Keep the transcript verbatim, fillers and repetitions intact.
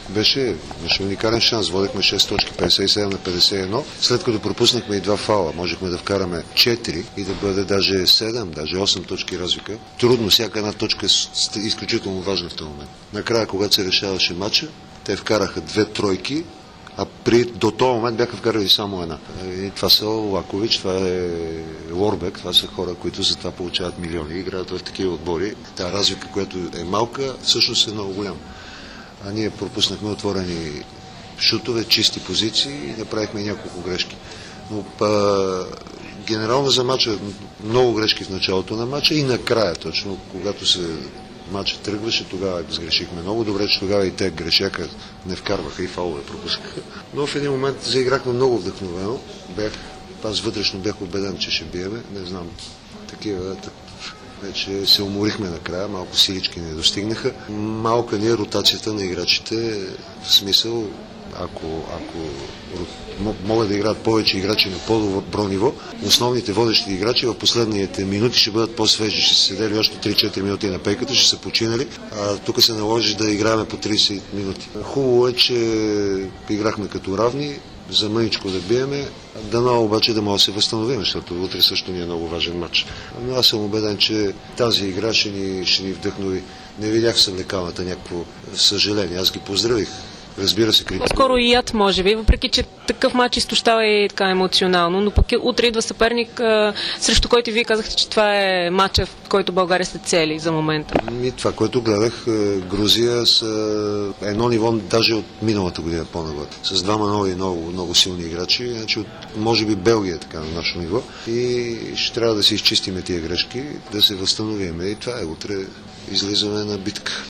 Беше, беше уникален шанс. Водехме шест точки, петдесет и седем на петдесет и едно. След като пропуснахме и два фаула, можехме да вкараме четири и да бъде даже седем, даже осем точки разлика. Трудно, всяка една точка е изключително важна в този момент. Накрая, когато се решаваше матча, те вкараха две тройки, а при, до този момент бяха вкарали само една. И това са Лакович, това е Лорбек, това са хора, които за това получават милиони. Играят в такива отбори. Та разлика, която е малка, всъщност е много голяма. А ние пропуснахме отворени шутове, чисти позиции и направихме няколко грешки. Но па, генерално за матча много грешки в началото на матча и накрая, точно когато се матчът тръгваше, тогава сгрешихме много. Добре, че тогава и те грешаха, не вкарваха и фалове пропускаха. Но в един момент заиграхме много вдъхновено. Бях, аз вътрешно бях убеден, че ще биеме. Не знам, такива... Вече се уморихме накрая, малко силички не достигнаха. Малка ни е ротацията на играчите, в смисъл, ако, ако могат да играят повече играчи на по-добро ниво, основните водещи играчи в последните минути ще бъдат по-свежи, ще са седели още три-четири минути на пейката, ще са починали, а тук се наложи да играем по тридесет минути. Хубаво е, че играхме като равни, за мъничко да биеме, дано обаче да може да се възстановим, защото утре също ни е много важен матч. Но аз съм убеден, че тази игра ще ни, ще ни вдъхнови. Не видях в съвлекалната някакво съжаление. Аз ги поздравих. Разбира се, критика. По-скоро и яд, може би, въпреки че такъв матч изтощава и така емоционално, но пък утре идва съперник, а, срещу който вие казахте, че това е матча, в който България сте цели за момента. И това, което гледах, Грузия с едно ниво, даже от миналата година по-нагоре. С двама нови, много, много силни играчи, значи от, може би Белгия е така на нашето ниво. И ще трябва да си изчистиме тия грешки, да се възстановим. И това е, утре излизаме на битка.